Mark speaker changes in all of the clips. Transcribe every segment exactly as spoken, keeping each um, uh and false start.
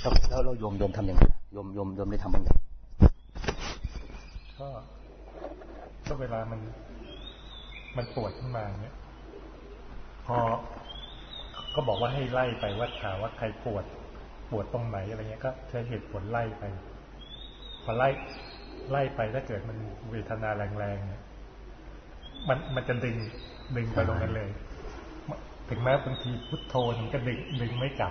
Speaker 1: แล้วเราโยมโยมทำยังไงโยมโยมโยมได้ทำบ้างไหม
Speaker 2: ก็ก็เวลามันมันปวดขึ้นมาเนี่ยพอก็บอกว่าให้ไล่ไปว่าถามว่าใครปวดปวดตรงไหนอะไรเงี้ยก็ใช้เหตุผลไล่ไปพอไล่ไล่ไปถ้าเกิดมันเวทนาแรงๆเนี่ยมันมันจะดึงดึงไปตรงนั้นเลยถึงแม้บางทีพุทโธมันก็ดึงดึงไม่กลับ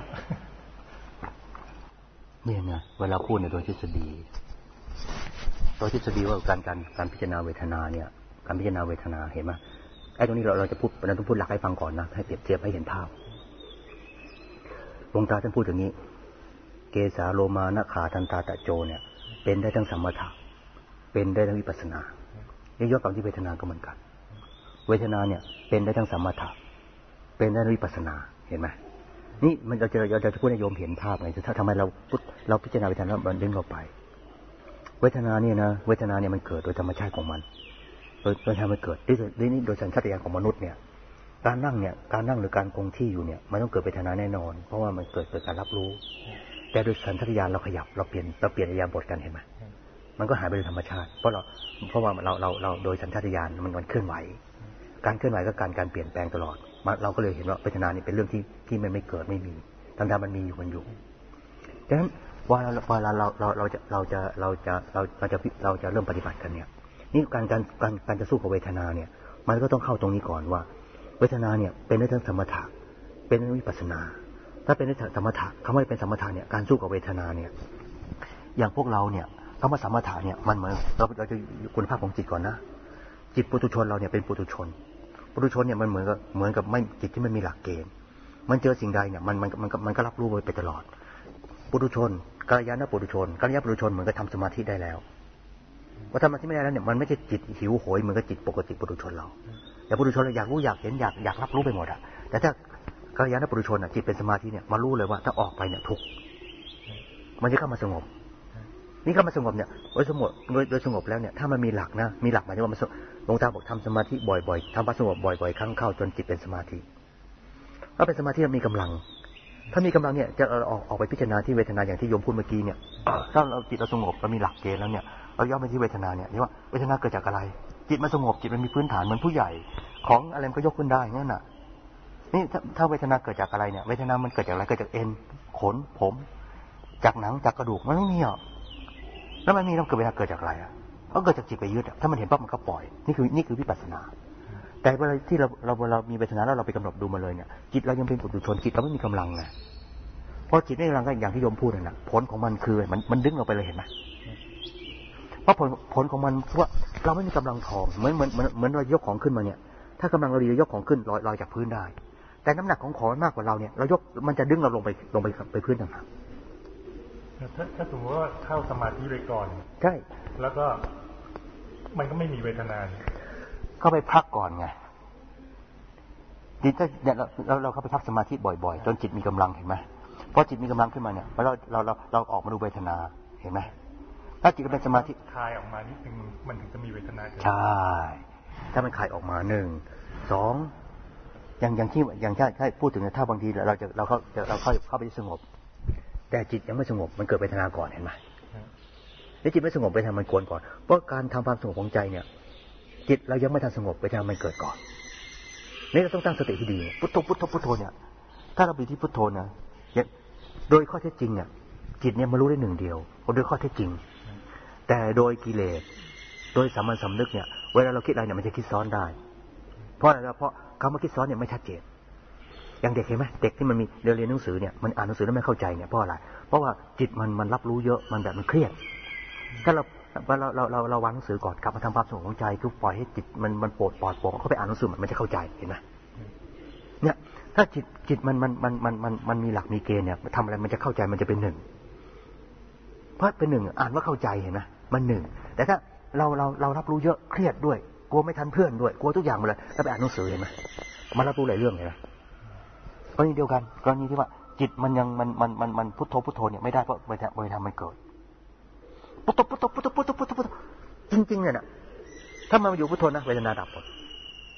Speaker 1: นี่ไงเวลาพูดในโดยทฤษฎีโดยทฤษฎีว่าการการการพิจารณาเวทนาเนี่ยการพิจารณาเวทนาเห็นไหมไอ้ตรงนี้เราเราจะพูดเราต้องพูดหลักให้ฟังก่อนนะให้เปรียบเทียบให้เห็นภาพหลวงตาท่านพูดอย่างนี้เกสาโลมานะขาทันตาตะโจเนี่ยเป็นได้ทั้งสมถะเป็นได้ทั้งวิปัสสนานี่ยกกับที่เวทนาก็เหมือนกันเวทนาเนี่ยเป็นได้ทั้งสมถะเป็นได้ทั้งวิปัสสนาเห็นไหมนี่มันเราจะเราจะพูดให้โยมเห็นภาพไงถ้าทำไมเราเราพิจารณาเวทนามันดึงเราไปเวทนาเนี่ยนะเวทนาเนี่ยมันเกิดโดยธรรมชาติของมันโดยโดยธรรมมันเกิดด้วยนี่โดยสัญชาตญาณของมนุษย์เนี่ยการนั่งเนี่ยการนั่งหรือการคงที่อยู่เนี่ยมันต้องเกิดเวทนาแน่นอนเพราะว่ามันเกิดเกิดการรับรู้แต่โดยสัญชาตญาณเราขยับเราเปลี่ยนเราเปลี่ยนอิริยาบถกันเห็นไหมมันก็หายไปโดยธรรมชาติเพราะเราเพราะว่าเราเราเราโดยสัญชาตญาณมันมันเคลื่อนไหวการเคลื่อนไหวก็การการเปลี่ยนแปลงตลอดเราก็เลยเห็นว่าเวทนานี่เป็นเรื่องที่ที่มันไม่เกิดไม่มีทั้งที่มันมีอยู่มันอยู่ดังนั้นว่าเวลาเราเราเราจะเราจะเราจะเราเราจะเราจะเริ่มปฏิบัติกันเนี่ยนี่การการการการจะสู้กับเวทนาเนี่ยมันก็ต้องเข้าตรงนี้ก่อนว่าเวทนาเนี่ยเป็นได้ทั้งสมถะเป็นได้ทั้งวิปัสสนาถ้าเป็นได้ทั้งสมถะคำว่าเป็นสมถะเนี่ยการสู้กับเวทนาเนี่ยอย่างพวกเราเนี่ยคำว่าสมถะเนี่ยมันเหมือนเราเราจะคุณภาพของจิตก่อนนะจิตปุถุชนเราเนี่ยเป็นปุถุชนปุถุชนเนี่ยมันเหมือนกับเหมือนกับไม่จิตที่มันมีหลักเกณฑ์มันเจอสิ่งใดเนี่ยมันมันมันมันก็รับรู้ไปตลอดปุถุชนกัลยาณปุถุชนกัลยาณปุถุชนเหมือนกับทำสมาธิได้แล้วว่าทำสมาธิไม่ได้แล้วเนี่ยมันไม่ใช่จิตหิวโหยเหมือนกับจิตปกติปุถุชนเราแต่ปุถุชนเราอยากรู้อยากเห็นอยากอยากรับรู้ไปหมดอะแต่ถ้ากัลยาณปุถุชนอะจิตเป็นสมาธิเนี่ยมารู้เลยว่าถ้าออกไปเนี่ยทุกข์มันจะเข้ามาสงบนี่เข้ามาสงบเนี่ยโดยสงบโดยสงบแล้วเนี่ยถ้ามันมีหลักนะมีหลักหมายถึงว่ามันหลวงตาบอกทำสมาธิบ่อยๆทำปัสสาวะบ่อยๆครั้งเข้าจนจิตเป็นสมาธิถ้าเป็นสมาธิมีกำลังถ้ามีกำลังเนี่ยจะออกออกไปพิจารณาที่เวทนาอย่างที่โยมพูดเมื่อกี้เนี่ยถ้าเราจิตเราสงบเรามีหลักเกณฑ์แล้วเนี่ยเราย่อไปที่เวทนาเนี่ยนี่ว่าเวทนาเกิดจากอะไรจิตมันสงบจิตมันมีพื้นฐานเหมือนผู้ใหญ่ของอะไรมันก็ยกขึ้นได้นั่นน่ะนี่ถ้าถ้าเวทนาเกิดจากอะไรเนี่ยเวทนามันเกิดจากอะไรเกิดจากเอ็นขนผมจากหนังจากกระดูกมันไม่มีหรอกแล้วมันมีแล้วเกิดเวทนาเกิดจากอะไรอ่ะก็เกิดจากจิตไปยึดถ้ามันเห็นปั๊บมันก็ปล่อยนี่คือนี่คือวิปัสสนาแต่เวลาที่เราเราเรามีเวทนาแล้วเราไปกำหนดดูมาเลยเนี่ยจิตเรายังเป็นปุถุชนจิตเราไม่มีกำลังไงเพราะจิตไม่มีกำลังก็อย่างที่โยมพูดนั่นแหละผลของมันคือมันมันดึงเราไปเลยเห็นไหมเพราะผลผลของมันเพราะว่าเราไม่มีกำลังทองเหมือนเหมือนเหมือนเหมือนเรายกของขึ้นมาเนี่ยถ้ากำลังเราดีเรายกของขึ้นลอยลอยจากพื้นได้แต่น้ำหนักของของมากกว่าเราเนี่ยเรายกมันจะดึงเราลงไปลงไปไปพื้นต่างหาก
Speaker 2: ถ้าถ้าสมมติว่าเข้าสมาธิไปก่อน
Speaker 1: ใช่
Speaker 2: แล้วก็มันก็ไม่มีเวทนา
Speaker 1: เข้าไปพักก่อนไงจิตเนี่ยเราเราเข้าไปพักสมาธิบ่อยๆจนจิตมีกำลังเห็นไหมพอจิตมีกำลังขึ้นมาเนี่ยเราเราเราเราออกมาดูเวทนาเห็นไหมถ้าจิตเป็นสมาธิ
Speaker 2: คลายออกมานิดนึงมันถึงจะมีเวทนา
Speaker 1: ใช่ถ้ามันคลายออกมาหนึ่งสองอย่างอย่างที่อย่างที่ถ้าพูดถึงถ้าบางทีเราจะเราเข้าเราเข้าเข้าไปสงบแต่จิตยังไม่สงบมันเกิดเวทนาก่อนเห็นไหมแล้วจิตไม่สงบเวทนามันกวนก่อนเพราะการทำความสงบของใจเนี่ยจิตเรายังไม่ทันสงบเวทนามันเกิดก่อนนี่เราต้องตั้งสติให้ดีพุทโธพุทโธพุทโธเนี่ยถ้าเราอยู่ที่พุทโธนะโดยข้อเท็จจริงเนี่ยจิตเนี่ยมารู้ได้หนึ่งเดียวโดยข้อเท็จจริงแต่โดยกิเลสโดยสามัญสำนึกเนี่ยเวลาเราคิดอะไรเนี่ยมันจะคิดซ้อนได้เพราะอะไรเพราะคำว่าคิดซ้อนเนี่ยไม่ชัดเจนอย่างเด็กเห็นไหมเด็กที่มันมีเรียนหนังสือเนี่ยมันอ่านหนังสือแล้วไม่เข้าใจเนี่ยเพราะอะไรเพราะว่าจิตมันมันรับรู้เยอะมันแบบมันเครียดถ้าเราเราเราเราเราวางหนังสือก่อนกลับมาทำความสงบของใจคือปล่อยให้จิตมันมันโปรดปลอดโปร่งเข้าไปอ่านหนังสือมันจะเข้าใจเห็นไหมเนี่ยถ้าจิตจิตมันมันมันมันมันมันมีหลักมีเกณฑ์เนี่ยทำอะไรมันจะเข้าใจมันจะเป็นหนึ่งเพราะเป็นหนึ่งอ่านว่าเข้าใจเห็นไหมมันหนึ่งแต่ถ้าเราเราเรารับรู้เยอะเครียดด้วยกลัวไม่ทันเพื่อนด้วยกลัวทุกอย่างหมดเลยแล้วไปอ่านหนังสือเห็นไหมมันรับรู้หลายเรื่องเลยนะกรณีเดียวกันกรณีที่ว่าจิตมันยังมันมันมันมันพุทโธพุทโธเนี่ยไม่ได้เพราะเวทนาเวทนามันเกิดพุทโธพุทโธพุทโธพุทโธพุทโธพุทโธจริงๆเนี่ยนะถ้ามันอยู่พุทโธนะเวทนาดับหมด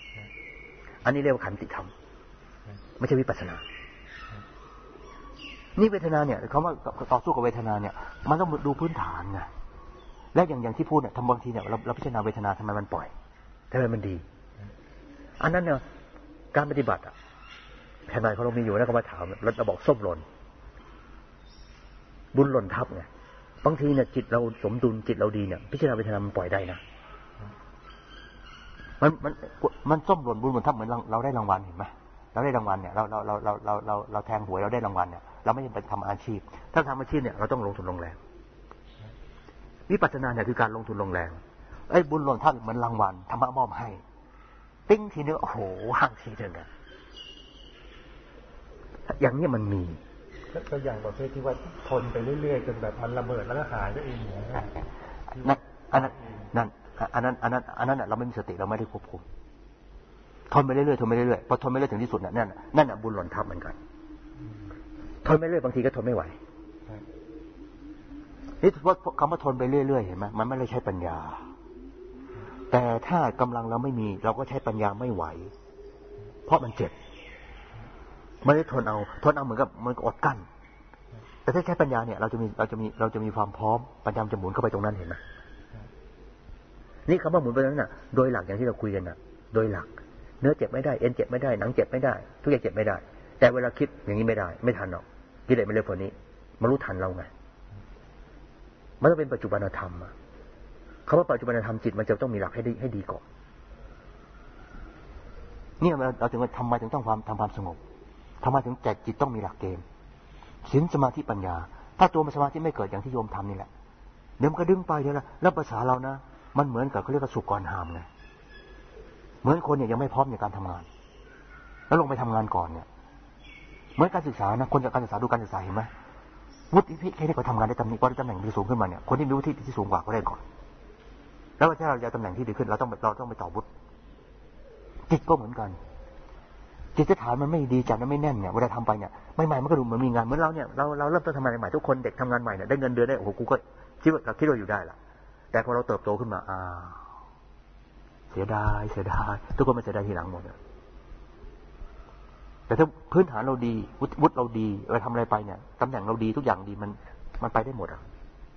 Speaker 1: อันนี้เรียกว่าขันติธรรมไม่ใช่วิปัสสนานี่เวทนาเนี่ยเขาว่าต่อสู้กับเวทนาเนี่ยมันต้องดูพื้นฐานไงและอย่างอย่างที่พูดเนี่ยทำบางทีเนี่ยเราเราพิจารณาเวทนาทำไมมันปล่อยทำไมมันดีอันนั้นเนี่ยการปฏิบัติอ่ะแผ่นไหนเขาเรามีอยู่แล้วก็มาถามเราบอกส้มหล่นบุญหล่นทับไงบางทีเนี่ยจิตเราสมดุลจิตเราดีเนี่ยพิจารณาเวทนามันปล่อยได้นะมันมันมันส้มหล่นบุญหล่นทับเหมือนเราได้รางวัลเห็นไหมเราได้รางวัลเนี่ยเราเราเราเราเราเราเราแทงหวยเราได้รางวัลเนี่ยเราไม่ได้เป็นทำอาชีพถ้าทำอาชีพเนี่ยเราต้องลงทุนลงแรงวิปัสสนาเนี่ยคือการลงทุนลงแรงไอ้บุญหล่นทับเหมือนรางวัลธรรมะมอบให้ติ้งทีนึงโอ้โหห่างทีนึงอะอย่างนี้มันมี
Speaker 2: ก็อย่างประเภทที่ว่าทนไปเรื่อยๆจนแบบมันระเบิดแล้วก็หายไปเองอย่างนี้
Speaker 1: นั่นอันนั้นนั่นอันนั้นอันนั้นอันนั้นเราไม่มีสติเราไม่ได้ควบคุมทนไปเรื่อยๆทนไปเรื่อยๆพอทนไปเรื่อยถึงที่สุดนั่นนั่นนั่นบุญหล่นทับเหมือนกันทนไปเรื่อยบางทีก็ทนไม่ไหวนี่ว่าคำว่าทนไปเรื่อยๆเห็นไหมมันไม่ได้ใช้ปัญญาแต่ถ้ากำลังเราไม่มีเราก็ใช้ปัญญาไม่ไหวเพราะมันเจ็บไม่ได้ทนเอาทนเอาเหมือนกับมันอดกั้นแต่ถ้าใช้ปัญญาเนี่ยเราจะมีเราจะมีเราจะมีความพร้อมปัญญาจะหมุนเข้าไปตรงนั้นเห็นไหมนี่คำว่าหมุนไปตรงนั้นน่ะโดยหลักอย่างที่เราคุยกันน่ะโดยหลักเนื้อเจ็บไม่ได้เอ็นเจ็บไม่ได้หนังเจ็บไม่ได้ทุกอย่างเจ็บไม่ได้แต่เวลาคิดอย่างนี้ไม่ได้ไม่ทันหรอกกิเลสมันเร็วกว่านี้มันรู้ทันเราไงมันต้องเป็นปัจจุบันธรรมอ่ะคำว่าปัจจุบันธรรมจิตมันจะต้องมีหลักให้ดีให้ดีก่อนนี่เราถึงว่าทำไมถึงต้องความทำความสงบทำไมถึงแจกจิตต้องมีหลักเกณฑ์ศีลสมาธิปัญญาถ้าตัวมันสมาธิไม่เกิดอย่างที่โยมทำนี่แหละเดี๋ยวมันก็ดึงไปเดี๋ยวละแล้วภาษาเรานะมันเหมือนกับเขาเรียกว่าสุกรหามไงเหมือนคนเนี่ยยังไม่พร้อมในการทำงานแล้วลงไปทำงานก่อนเนี่ยเหมือนการศึกษานะคนจากการศึกษาดูการศึกษาเห็นไหมวุฒิแค่นี้ก็ทำงานได้ตำแหน่งพอได้ตำแหน่งที่สูงขึ้นมาเนี่ยคนที่มีวุฒิที่สูงกว่าก็ได้ก่อนแล้วถ้าเราจะตำแหน่งที่ดีขึ้นเราต้องเราต้องไปต่อวุฒิจิตก็เหมือนกันจิตฐานมันไม่ดีจัดมันไม่แน่นเนี่ยเวลาทำไปเนี่ยใหม่ๆมันก็ดูเหมือนมีงานเหมือนเราเนี่ยเราเราเริ่มต้นทำงานใหม่ทุกคนเด็กทำงานใหม่เนี่ยได้เงินเดือนได้โอ้โหกูก็คิดว่าคิดว่าอยู่ได้ละแต่พอเราเติบโตขึ้นมาอ้าวเสียดายเสียดายทุกคนมันเสียดายทีหลังหมดแต่ถ้าพื้นฐานเราดีวุฒิเราดีเราทำอะไรไปเนี่ยตำแหน่งเราดีทุกอย่างดีมันมันไปได้หมดอ่ะ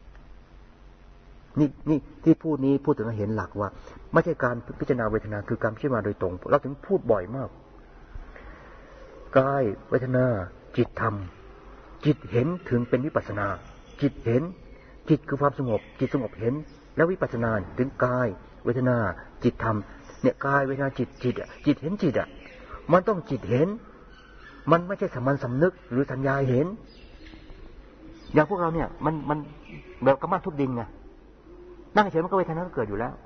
Speaker 1: นี่นี่ที่พูดนี้พูดถึงเห็นหลักว่าไม่ใช่การพิจารณาเวทนาคือการพิจารณาโดยตรงเราถึงพูดบ่อยมากกายเวทนาจิตธรรมจิตเห็นถึงเป็นวิปัสสนาจิตเห็นจิตคือความสงบจิตสงบเห็นแล้ววิปัสสนาถึงกายเวทนาจิตธรรมเนี่ยกายเวทนาจิตจิตอ่ะจิตเห็นจิตอ่ะมันต้องจิตเห็นมันไม่ใช่สามัญสำนึกหรือสัญญาเห็นอย่างพวกเราเนี่ยมันมันแบบกระมัดทุบดินไงนั่งเฉยมันก็เวทนาเกิดอยู่แล้ว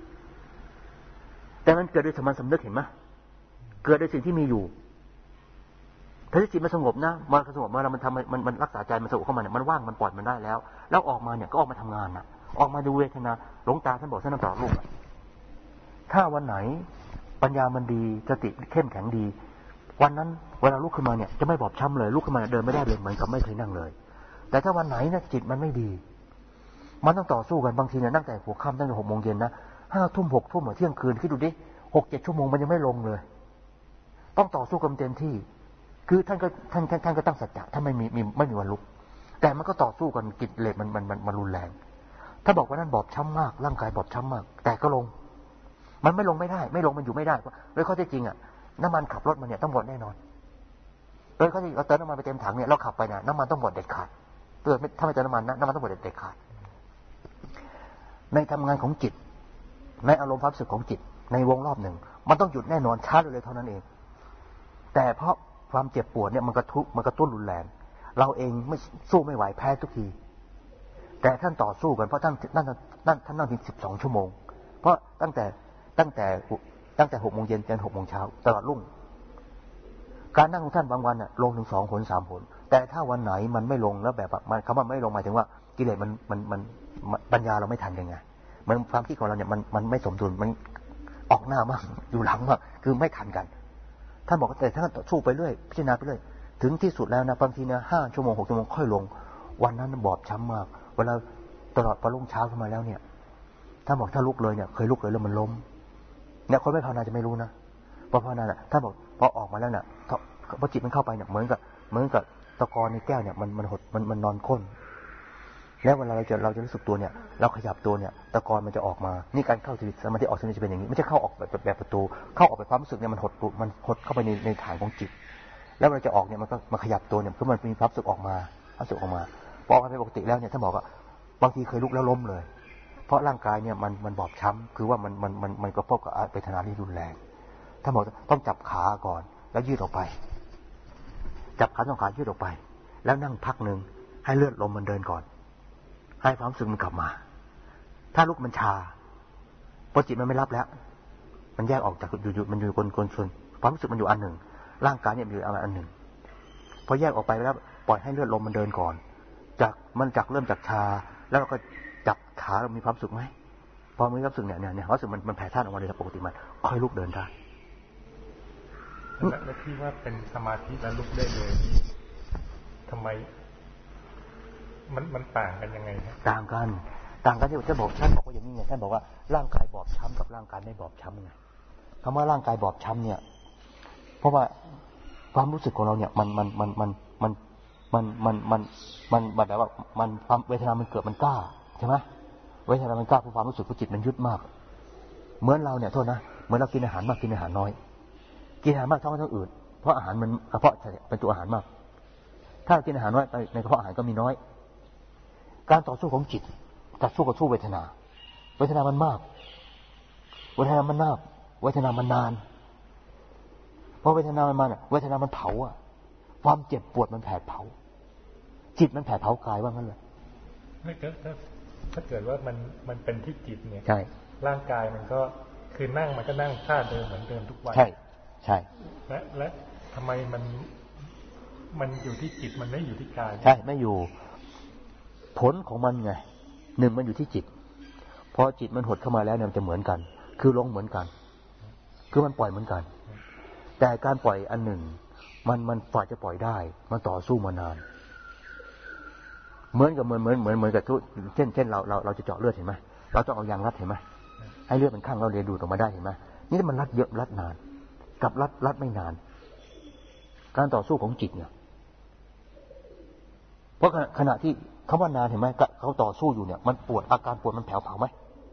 Speaker 1: แต่มันเกิดโดยสามัญสำนึกเห็นไหมเกิดโดยสิ่งที่มีอยู่ถ้าจิตมันสงบนะมันสงบเมื่อเรามันทำมันมันรักษาใจมันสงบเข้ามาเนี่ยมันว่างมันปล่อยมันได้แล้วแล้วออกมาเนี่ยก็ออกมาทำงานน่ะออกมาดูเวทนาหลวงตาท่านบอกท่านต้องต่อรูปถ้าวันไหนปัญญามันดีสติเข้มแข็งดีวันนั้นเวลาลุกขึ้นมาเนี่ยจะไม่บอบช้ำเลยลุกขึ้นมาเดินไม่ได้เลยเหมือนกับไม่เคยนั่งเลยแต่ถ้าวันไหนเนี่ยจิตมันไม่ดีมันต้องต่อสู้กันบางทีเนี่ยตั้งแต่หัวค่ำตั้งแต่หกโมงเย็นนะห้าทุ่มหกทุ่มเที่ยงคืนคิดดูดิหกเจ็ดชั่วโมงมันยังไม่ลงเลยต้องต่อสู้กันเต็มที่คือท่านก็ท่านท่านท่านก็ตั้งสัจจะท่านไม่มีมีไม่มีวันลุกแต่มันก็ต่อสู้กันกิเลสมันมันมันมันรุนแรงถ้าบอกว่านั่นบอบช้ำมากร่างกายบอบช้ำมากแต่ก็ลงมันไม่ลงไม่ได้ไม่ลงมันอยู่ไม่ได้โดยข้อเท็จจริงอ่ะน้ำมันขับรถมันเนี่ยต้องหมดแน่นอนโดยข้อที่เราเติมน้ำมันไปเต็มถังเนี่ยเราขับไปนะน้ำมันต้องหมดเด็ดขาดเตือนถ้าไม่เติมน้ำมันนะน้ำมันต้องหมดเด็ดขาดในทำงานของจิตในอารมณ์ความรู้สึกของจิตในวงรอบหนึ่งมันต้องหยุดแน่นอนช้าเลยเท่านั้นเองแต่เพราะความเจ็บปวดเนี่ยมันกระทุมันกระตุ้นรุนแรงเราเองไม่สู้ไม่ไหวแพ้ทุกทีแต่ท่านต่อสู้กันเพราะท่านนั่นนั่นท่านนั่งถึงสิบสองชั่วโมงเพราะตั้งแต่ตั้งแต่ตั้งแต่หกโมงเย็นจนหกโมงเช้าตลอดรุ่งการนั่งของท่านบางวันน่ะลงถึงสองหนสามหนแต่ถ้าวันไหนมันไม่ลงแล้วแบบมันคำว่าไม่ลงหมายถึงว่ากิเลสมันมันมันปัญญาเราไม่ทันยังไงมันความคิดของเราเนี่ยมันมันไม่สมดุลมันออกหน้ามากอยู่หลังมากคือไม่ทันกันท่านบอกว่าแต่ถ้าสู้ไปเรื่อยพิจารณาไปเรื่อยถึงที่สุดแล้วนะบางทีเนี่ยห้าชั่วโมงหกชั่วโมงค่อยลงวันนั้นบอบช้ำมากเวลาตลอดพอรุ่งเช้าขึ้นมาแล้วเนี่ยท่านบอกถ้าลุกเลยเนี่ยเคยลุกเลยแล้วมันล้มเนี่ยคนไม่ภาวนาจะไม่รู้นะพอภาวนาน่ะท่านบอกพอออกมาแล้วเนี่ยพอจิตมันเข้าไปเนี่ยเหมือนกับเหมือนกับตะกอนในแก้วเนี่ยมันมันหดมันมันนอนข้นแล้วเวลาเราจะเราจะรู้สึกตัวเนี่ยเราขยับตัวเนี่ยตะกอนมันจะออกมานี่การเข้าสมาธิออกสมาธิจะเป็นอย่างนี้ไม่ใช่เข้าออกแบบแบบประตูเข้าออกไปความรู้สึกเนี่ยมันหดมันหดเข้าไปในในฐานของจิตแล้วเราจะออกเนี่ยมันก็มาขยับตัวเนี่ยเพื่อมันมีความรู้สึกออกมาความรู้สึกออกมาพอออกไปปกติแล้วเนี่ยถ้าบอกว่าบางทีเคยลุกแล้วล้มเลยเพราะร่างกายเนี่ยมันมันบอบช้ำคือว่ามันมันมันมันกระทบกับเวทนาที่รุนแรงถ้าบอกต้องจับขาก่อนแล้วยืดออกไปจับขาสองขายืดออกไปแล้วนั่งพักหนึ่งให้เลือดลมมันเดินก่อนให้ความรู้สึกมันกลับมาถ้าลุกมันชาพอจิตมันไม่รับแล้วมันแยกออกจากอยู่ๆมันอยู่กลกลชนความรู้สึกมันอยู่อันหนึ่งร่างกายเนี่ยอยู่อันหนึ่งพอแยกออกไปแล้วปล่อยให้เลือดลมมันเดินก่อนจากมันจากเริ่มจากชาแล้วเราก็จับขาเรามีความรู้สึกไหมพอมีความรู้สึกเนี่ยเนี่ยเนี่ยความรู้สึกมันมันแผ่ซ่านออกมาเลยปกติมันค่อยลุกเดินได้
Speaker 2: แล้วที่ว่าเป็นสมาธิแล้วลุกได้เลยทำไมมันมันต่างกันยังไงครับ
Speaker 1: ต่างกันต่างกันที่จะบอกท่านบอกว่าอย่างนี้ไงท่านบอกว่าร่างกายบอบช้ำกับร่างกายไม่บอบช้ำไงคำว่าร่างกายบอบช้ำเนี่ยเพราะว่าความรู้สึกของเราเนี่ยมันมันมันมันมันมันมันมันมันมันแบบว่ามันความเวทนามันเกิดมันกล้าใช่ไหมเวทนามันกล้าเพราะความรู้สึกของจิตมันยึดมากเหมือนเราเนี่ยโทษนะเหมือนเรากินอาหารมากกินอาหารน้อยกินอาหารมากท้องมันต้องอืดเพราะอาหารมันกระเพาะเป็นตัวอาหารมากถ้าเรากินอาหารน้อยในกระเพาะอาหารก็มีน้อยการต่อสู้ของจิตต่อสู้กับสู้เวทนาเวทนามันมากเวทนามันมากเวทนามันนานเพราะเวทนามันมาเวทนามันเผาอ่ะความเจ็บปวดมันแผดเผาจิตมันแผดเผากายว่างั้นเลย
Speaker 2: ไม่ก็ถ้าเกิดว่ามันมันเป็นที่จิตเนี่ย
Speaker 1: ใช่
Speaker 2: ร่างกายมันก็คือนั่งมันก็นั่งท่าเดิมเหมือนเดิมทุกวัน
Speaker 1: ใช่ใช่
Speaker 2: และและทำไมมันมันอยู่ที่จิตมันไม่อยู่ที่กาย
Speaker 1: ใช่ไม่อยู่ผลของมันไงหนึ่งมันอยู่ที่จิตพอจิตมันหดเข้ามาแล้วเนี่ยมันจะเหมือนกันคือลงเหมือนกันคือมันปล่อยเหมือนกันแต่การปล่อยอันหนึ่งมันมันปล่อยจะปล่อยได้มันต่อสู้มานานเหมือนกับเหมือนเหมือนเหมือนเหมือนกับทุกเช่นเช่นเราเราเราจะเจาะเลือดเห็นไหมเราต้องเอายางรัดเห็นไหมให้เลือดมันข้างเราเรียดูดออกมาได้เห็นไหมนี่มันรัดเยอะรัดนานกับรัดรัดไม่นานการต่อสู้ของจิตเนี่ยเพราะขณะที่คำว่านานเห็นไหมเขาต่อสู้อยู่เนี่ยมันปวดอาการปวดมันแผลเผาไหม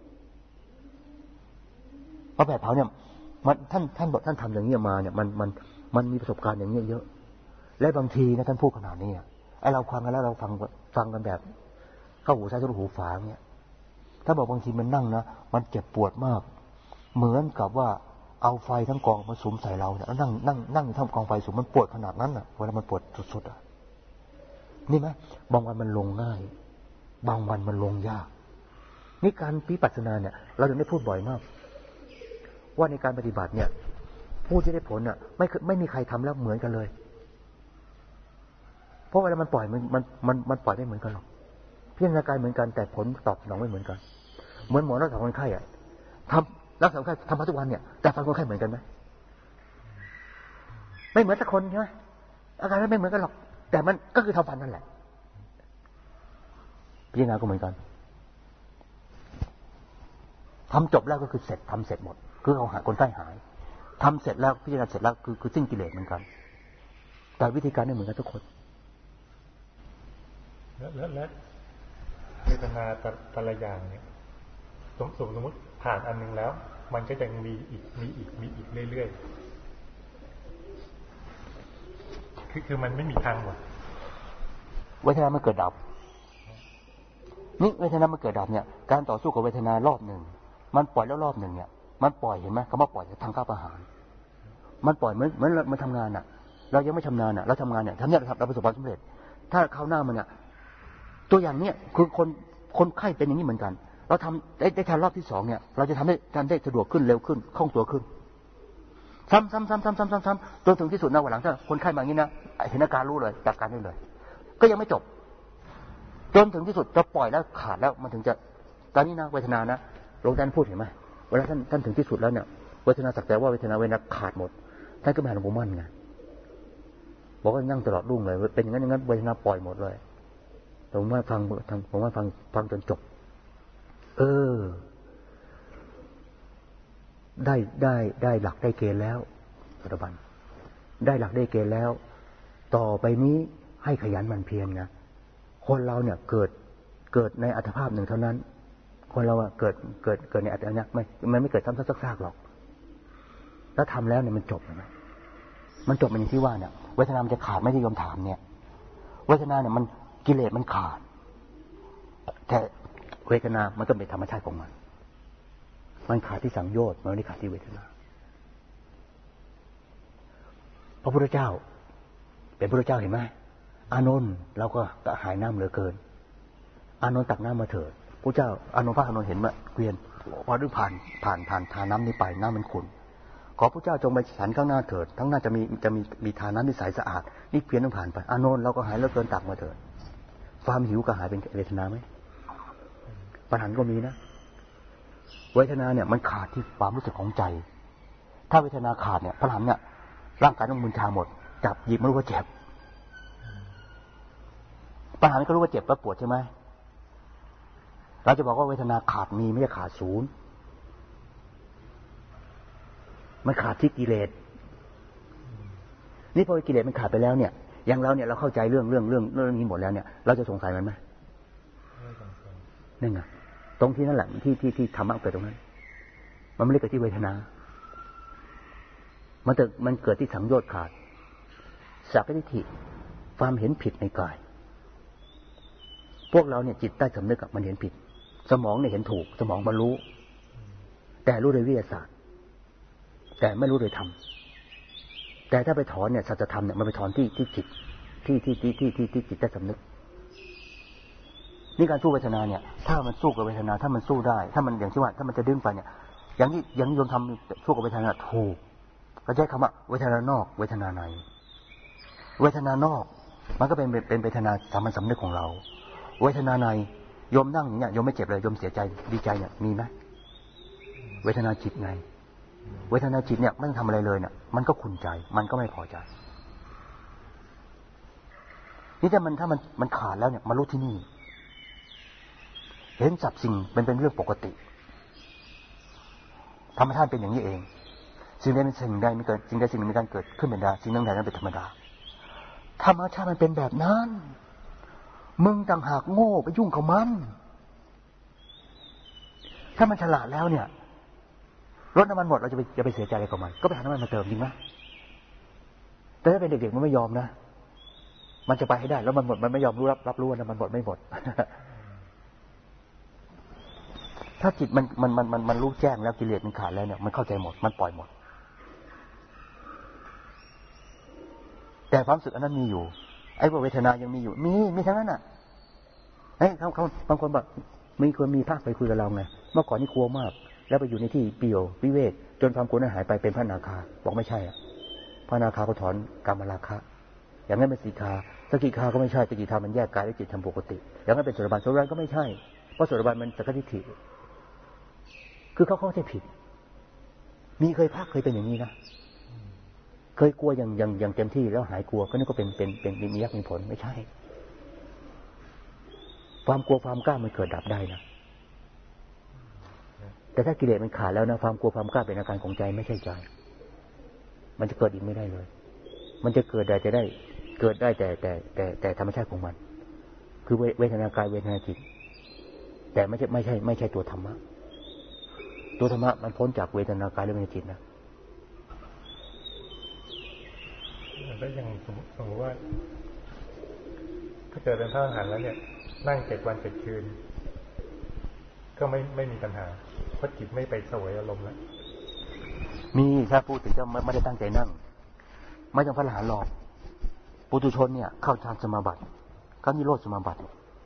Speaker 1: เพราะแผลเผาเนี่ยมันท่านท่านบอกท่านทำอย่างนี้มาเนี่ยมันมันมันมีประสบการณ์อย่างนี้เยอะและบางทีนะท่านพูดขนาดนี้ไอเราฟังกันแล้วเราฟังฟังกันแบบเข้าหูซ้ายทะลุหูฝาเนี่ยถ้าบอกบางทีมันนั่งนะมันเจ็บปวดมากเหมือนกับว่าเอาไฟทั้งกองมาสุมใส่เราเนี่ยนั่งนั่งนั่งท่ามกองไฟสุมมันปวดขนาดนั้นอ่ะเวลามันปวดสุดๆอ่ะนี่ไหมบางวันมันลงง่ายบางวันมันลงยากนี่การวิปัสสนาเนี่ยเราถึงได้พูดบ่อยมากว่าในการปฏิบัติเนี่ยผู้ที่ได้ผลอ่ะไม่ไม่มีใครทำแล้วเหมือนกันเลยเพราะเวลามันปล่อยมันมันมันมันปล่อยไม่เหมือนกันหรอกพิจารณากายเหมือนกันแต่ผลตอบสนองไม่เหมือนกันเหมือนหมอรักษาคนไข้อ่ะทำรักษาคนไข้ทำมาทุกวันเนี่ยแต่ฟังคนไข้เหมือนกันไหมไม่เหมือนสักคนใช่ไหมอาการไม่เหมือนกันหรอกแต่มันก็คือทำฟันนั่นแหละพิจารณาก็เหมือนกันทำจบแล้วก็คือเสร็จทำเสร็จหมดคือเอาหาคนไข้หายทำเสร็จแล้วพิจารณาเสร็จแล้วคือคือสิ้นกิเลสเหมือนกันแต่วิธีการไม่เหมือนกันทุกคน
Speaker 2: และและและเวทนาแต่ละอย่างเนี่ยสมสมมติผ่านอันนึงแล้วมันก็ยังมีอีกมีอีกมีอีกเรื่อยๆคือคือมันไม่มีทางหมด
Speaker 1: เวทนามันเกิดดับนี่เวทนามันเกิดดับเนี่ยการต่อสู้กับเวทนารอบหนึ่งมันปล่อยแล้วรอบหนึ่งเนี่ยมันปล่อยเห็นไหมคำว่าปล่อยทางข้าประหารมันปล่อยเหมือนเหมือนมันทำงานอ่ะเรายังไม่ชำนาญอ่ะเราทำงานเนี่ยทำเนี่ยเราประสบความสำเร็จถ้าคราวหน้ามันอ่ะตัวอย่างเนี้ยคือคนคนไข้เป็นอย่างนี้เหมือนกันเราทำได้ได้ทำรอบที่สองเนี่ยเราจะทำได้ทำได้สะดวกขึ้นเร็วขึ้นคล่องตัวขึ้นซ้ำซ้ำซ้ำซ้ำซ้ำซ้ำซ้ำจนถึงที่สุดนะวันหลังถ้าคนไข้มาอย่างนี้นะเห็นอาการรู้เลยจัดการได้เลยก็ยังไม่จบจนถึงที่สุดจะปล่อยแล้วขาดแล้วมันถึงจะตอนนี้นะเวทนานะหลวงท่านพูดเห็นไหมเวลาท่านท่านถึงที่สุดแล้วเนี่ยเวทนาสักแต่ว่าเวทนาเวทนาขาดหมดท่านก็มาหาหลวงปู่มั่นไงบอกว่านั่งตลอดรุ่งเลยเป็นอย่างนั้นอย่างนั้นเวทนาปล่อยหมดเลยผมว่าฟังผมว่าฟังฟังจนจบเออได้ได้ได้หลักได้เกณฑ์แล้วปัจจุบันได้หลักได้เกณฑ์แล้วต่อไปนี้ให้ขยันหมั่นเพียรนะคนเราเนี่ยเกิดเกิดในอัตภาพหนึ่งเท่านั้นคนเราเกิดเกิดเกิดในอัตภาพไม่มันไม่เกิดซ้ำซากๆหรอกแล้วทำแล้วเนี่ยมันจบไหมมันจบมันอย่างที่ว่าเนี่ยเวทนามันจะขาดไม่ได้ยอมถามเนี่ยเวทนาเนี่ยมันกิเลสมันขาดแต่เวทนามันก็เป็นธรรมชาติของมันมันขาดที่สังโยชน์มันไม่ได้ขาดที่เวทนาพระพุทธเจ้าเป็นพระพุทธเจ้าเห็นไหมอานนท์เราก็กระหายน้ำเหลือเกินอานนท์ตักน้ำมาเถิดพระเจ้าอานนท์พระอานนท์เห็นว่าเกวียนพอด้วยผ่านผ่านผ่านทาน้ำนี้ไปน้ำมันขุ่นขอพระเจ้าจงไปฉันข้างหน้าเถิดทั้งหน้าจะมีจะมีมีทาน้ำที่ใสสะอาดนี่เกวียนต้องผ่านไปอานนท์เราก็หายเหลือเกินตักมาเถิดความหิวก็หายเป็นเวทนาไหมปัญหาก็มีนะเวทนาเนี่ยมันขาดที่ความรู้สึกของใจ ถ้าเวทนาขาดเนี่ยพระหันเนี่ยร่างกายต้องมึนชาหมดจับหยิบไม่รู้ว่าเจ็บพระหันก็รู้ว่าเจ็บแล้วปวดใช่ไหมเราจะบอกว่าเวทนาขาดมีไม่ใช่ขาดศูนย์มันขาดที่กิเลสนี่พอกิเลสมันขาดไปแล้วเนี่ยอย่างเราเนี่ยเราเข้าใจเรื่องเรื่องเรื่องเรื่องนี้หมดแล้วเนี่ยเราจะสงสัยมันไหมนั่นไงตรงที่นั่นแหละที่ที่ที่ธรรมะเกิดตรงนั้นมันไม่ได้เกิดที่เวทนามันเกิดมันเกิดที่สังโยชน์ขาดสักทิฏฐิความเห็นผิดในกายพวกเราเนี่ยจิตใต้สำนึกกับมันเห็นผิดสมองเนี่ยเห็นถูกสมองมันรู้แต่รู้โดยวิทยาศาสตร์แต่ไม่รู้โดยธรรมแต่ถ้าไปถอนเนี่ยสัจธรรมเนี่ยมันไปถอนที่ที่จิตที่ที่ที่ที่ที่ที่จิตใต้สำนึกนี่การสู้เวทนาเนี่ยถ้ามันสู้กับเวทนาถ้ามันสู้ได้ถ้ามันอย่างที่ว่าถ้ามันจะดึงไปเนี่ยอย่างนี้อย่างนิยมทำสู้กับเวทนาถูกเขาใช้คำว่าเวทนานอกเวทนาในเวทนานอกมันก็เป็นเป็นเวทนาสามัญสำนึกของเราเวทนาในโยมนั่งอย่างเงี้ยโยมไม่เจ็บเลยโยมเสียใจดีใจเนี่ยมีไหมเวทนาจิตไงเวทนาจิตเนี่ยไม่ต้องทำอะไรเลยเนี่ยมันก็ขุ่นใจมันก็ไม่พอใจนี่ถ้ามันถ้ามันมันขาดแล้วเนี่ยมารู้ที่นี่เห็นสับสิ่งเป็นเป็นเรื่องปกติธรรมชาติเป็นอย่างนี้เองสิ่งใดเป็นสิ่งใดไม่เกิดสิ่งใดสิ่งหนึ่งมีการเกิดขึ้นเป็นธรรมดาสิ่งนั้นใดนั้นเป็นธรรมดาธรรมชาติมันเป็นแบบนั้นมึงต่างหากโง่ไปยุ่งกับมันถ้ามันฉลาดแล้วเนี่ยรถน้ำมันหมดเราจะไปจะไปเสียใจอะไรกับมันก็ไปหาน้ำมันมาเติมจริงไหมแต่ถ้าเป็นเด็กๆมันไม่ยอมนะมันจะไปให้ได้แล้วมันหมดมันไม่ยอมรู้รับรับรู้ว่าน้ำมันหมดไม่หมด ถ้าจิตมันมันมันมันมันรู้แจ้งแล้วกิเลสมันขาดแล้วเนี่ยมันเข้าใจหมดมันปล่อยหมดแต่ความรู้สึกอันนั้นมีอยู่ไอ้เวทนายังมีอยู่มีมีทั้งนั้นอ่ะเฮ้ยเขาเขาบางคนบอกมีคนมีภาคไปคุยกับเราไงเมื่อก่อนนี่กลัวมากแล้วไปอยู่ในที่เปี่ยววิเวกจนความกลัวนั้นหายไปเป็นพระนาคาบอกไม่ใช่อ่ะพระนาคาก็ถอนกามราคะอย่างนั้นเป็นสีคาสกิคาก็ไม่ใช่สกิคามันแยกกายและจิตทำปกติอย่างนั้นเป็นโสดาบันโสดาบันก็ไม่ใช่เพราะโสดาบันมันสักทิฏฐิคือเขาเข้าใจผิดมีเคยภาคเคยเป็นอย่างนี้นะเคยกลัวอย่างอย่างอย่างเต็มที่แล้วหายกลัวก็นี่ก็เป็นเป็นเป็นมียักษ์มีผลไม่ใช่ความกลัวความกล้ามันเกิดดับได้นะแต่ถ้ากิเลสมันขาดแล้วนะความกลัวความกล้าเป็นอาการของใจไม่ใช่ใจมันจะเกิดอีกไม่ได้เลยมันจะเกิดได้จะได้เกิดได้แต่แต่แต่แต่ธรรมชาติของมันคือเวทนากายเวทนาจิตแต่ไม่ใช่ไม่ใช่ไม่ใช่ตัวธรรมะตัวธรรมะมันพ้นจากเวทนากายและเวทนาจิตนะ
Speaker 2: แล้วอย่างสมมติว่าถ้าเกิดเป็นพระอรหันต์แล้วเนี่ยนั่งเจ็ดวันเจ็ดคืนก็ไม่ไม่มีปัญหาเพราะจิตไม่ไปเสวยอารมณ์แล้ว
Speaker 1: มีถ้าพูดถึงก็ไม่ได้ตั้งใจนั่งไม่ต้องพระอรหันต์หรอกปุถุชนเนี่ยเข้าฌานสมาบัติเข้านิโรธสมาบัติ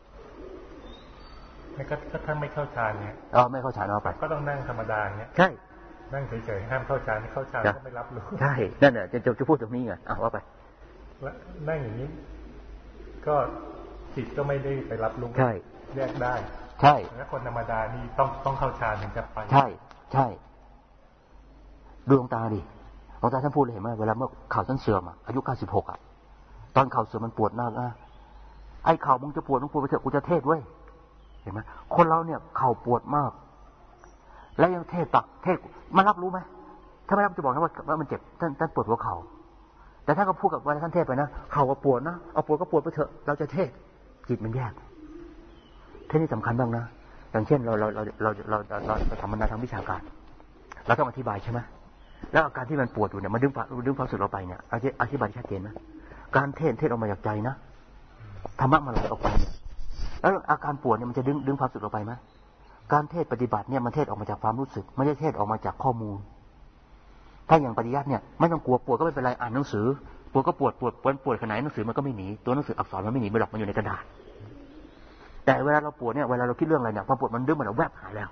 Speaker 2: แล้วก็ถ้าไม่เข้าฌานเนี่ย
Speaker 1: อ๋อไม่เข้าฌานเอาไป
Speaker 2: ก็ต้องนั่งธรรมดาเนี่ย
Speaker 1: ใช่
Speaker 2: นั่งเฉยๆห้ามเข้าฌานไม่เข้าฌานก็ไม่รับรู้
Speaker 1: ใช่นั่นแหละจะจะพูดตรงนี้ไงอ่ะว่าไป
Speaker 2: แล้วนั่งอย่างนี้ก็จิตก็ไม่ได้ไปรับรู้
Speaker 1: ใช่
Speaker 2: แยกได้
Speaker 1: ใช่
Speaker 2: แล้วคนธรรมดานี่ต้องต้องเข้าฌานถึงจะไป
Speaker 1: ใช่ใช่ดูดวงตาดิดวงตาท่านพูดเลยเห็นไหมเวลาเมื่อเข่าท่านเสื่อมอ่ะอายุเก้าสิบหกอ่ะตอนเข่าเสื่อมมันปวดมากนะไอ้เข่ามึงจะปวดมึงปวดไปเถอะกูจะเทศเว้ยเห็นไหมคนเราเนี่ยเข่าปวดมากแล้วยังเทศตักเทศมันรับรู้ไหมถ้าไม่รับจะบอกนะว่าว่ามันเจ็บท่านท่านปวดหัวเข่าแต่ถ้าเขาพูดกับวันท่านเทศไปนะเขาก็ปวดนะเอาปวดก็ปวดไปเถอะเราจะเทศจิตมันแยกเทศนี่สำคัญบ้างนะอย่างเช่นเราเราเราเราเราเราเราทำบรรณาทางวิชาการเราต้องอธิบายใช่ไหมแล้วอาการที่มันปวดอยู่เนี่ยมันดึงดึงความสุขเราไปเนี่ยอธิบายชัดเจนไหมการเทศเทศออกมาจากใจนะธรรมะมันไหลออกไปแล้วอาการปวดเนี่ยมันจะดึงดึงความสุขเราไปไหมการเทศปฏิบัติเนี่ยมันเทศออกมาจากความรู้สึกไม่ใช่เทศออกมาจากข้อมูลถ้าอย่างปฏิยัติเนี่ยไม่ต้องกลัวปวดก็ไม่เป็นไรอ่านหนังสือปวดก็ปวดปวดปวดปวดขนาดหนังสือมันก็ไม่หนีตัวหนังสืออักษรมันไม่หนีไม่หรอกมันอยู่ในกระดาษแต่เวลาเราปวดเนี่ยเวลาเราคิดเรื่องอะไรเนี่ยความปวดมันดึงมันเราแวบหายแล้ว